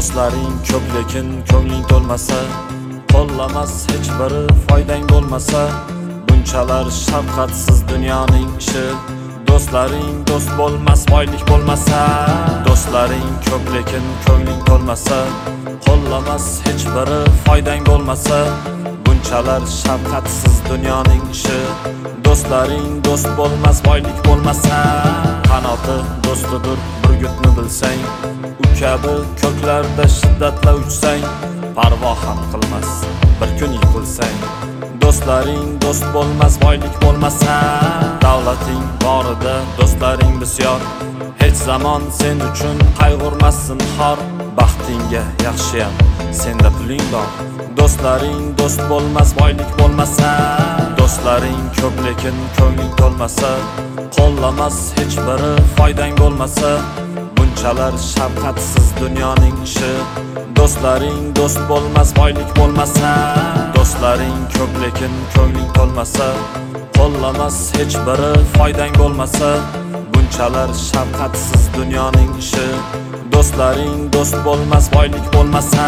Do'stlaring ko'p lekin ko'ngling to'lmasa, qo'llamas hech biri foydang bo'lmasa, bunchalar shafqatsiz dunyoning ishi. Do'stlaring do'st bo'lmas, boylik bo'lmasa, do'stlaring ko'p lekin ko'ngling to'lmasa, qo'llamas hech biri foydang bo'lmasa, bunchalar shafqatsiz dunyoning ishi. Do'stlaring do'st bo'lmas, boylik bo'lmasa, qanoti do'stidir burgutni bilsang, u kabi ko'klarda shiddatla uchsang, parvo ham qilmas bir kun yiqilsang. Do'stlaring do'st bo'lmas, boylik bo'lmasa, davlating borida do'stlaring bisyor, hech zamon sen uchun qayg'urmassin xor. Baxtingga yaxshiyam senda puling bor. Do'stlaring do'st bo'lmas, boylik bo'lmasa, do'stlaring ko'p lekin ko'ngling to'lmasa, qo'llamas hech biri foydang bo'lmasa, bunchalar shafqatsiz dunyoning ishi. Do'stlaring do'st bo'lmas, boylik bo'lmasa, do'stlaring ko'p lekin ko'ngling to'lmasa, qo'llamas hech biri foydang bo'lmasa, bunchalar shafqatsiz dunyoning ishi. Do'stlaring do'st bo'lmas, boylik bo'lmasa.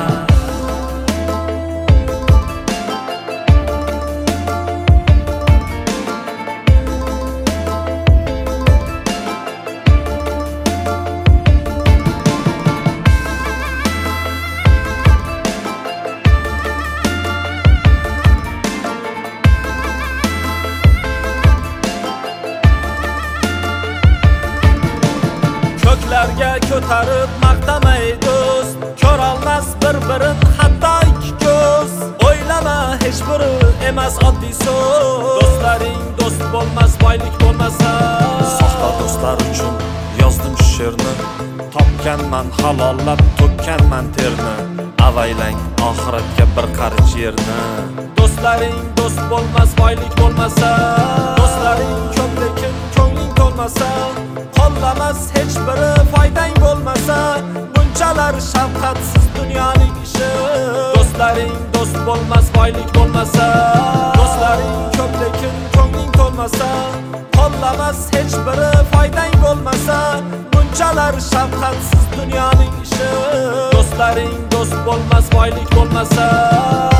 Ko'klarga ko'tarib maqtamay do'st, ko'rolmas bir-birin hatto ikki ko'z. O'ylama hech biri emas oddiy so'z. Do'stlaring do'st bo'lmas, boylik bo'lmasa, Soxta do'stlar uchun yozdim shu she'rni, topganman halollab to'kkanman terni, avaylang oxiratga bir qarich yerni. do'stlaring do'st bo'lmas, boylik bo'lmasa, do'stlaring ko'p lekin ko'ngling to'lmasa, qo'llamas hech biri foydang bo'lmasa, bunchalar shafqatsiz dunyoning ishi. Do'stlaring do'st bo'lmas, boylik bo'lmasa, do'stlaring ko'p lekin ko'ngling to'lmasa, qo'llamas hech biri foydang bo'lmasa, bunchalar shafqatsiz dunyoning ishi. Do'stlaring do'st bo'lmas, boylik bo'lmasa.